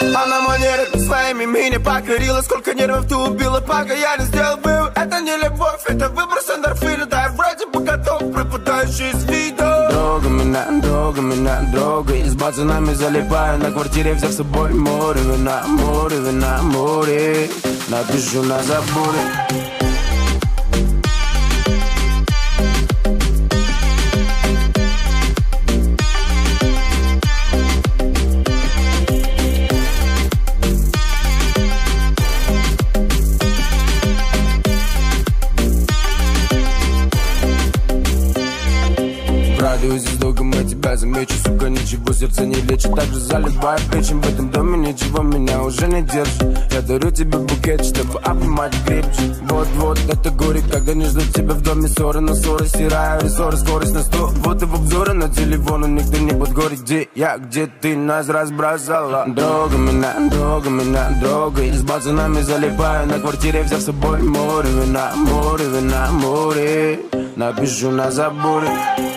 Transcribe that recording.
Она манерами своими меня покорила. Сколько нервов ты убила, пока я не сделал вывод. Это не любовь, это выброс эндорфина. Да, я вроде бы готов, пропадающий из виду. Дорога меня, дорога. И с пацанами залипаю на квартире, взяв с собой море вина, море вина, море. Напишу на заборе. Здесь долго мы тебя замечу, сука, ничего сердце не лечит. Так же заливаю печень, в этом доме ничего меня уже не держит. Я дарю тебе букет, чтобы обнимать крепче. Вот-вот, это горе, когда не ждут тебя в доме. Ссоры на ссоры, стираю рессоры, скорость на 100. Вот и в обзоры на телефону, никто не будет гореть. Где я, где ты, нас разбросала. Дорога меня, дорога. И с пацанами залипаю на квартире, взяв с собой море вина, море вина, море. Напишу на заборе.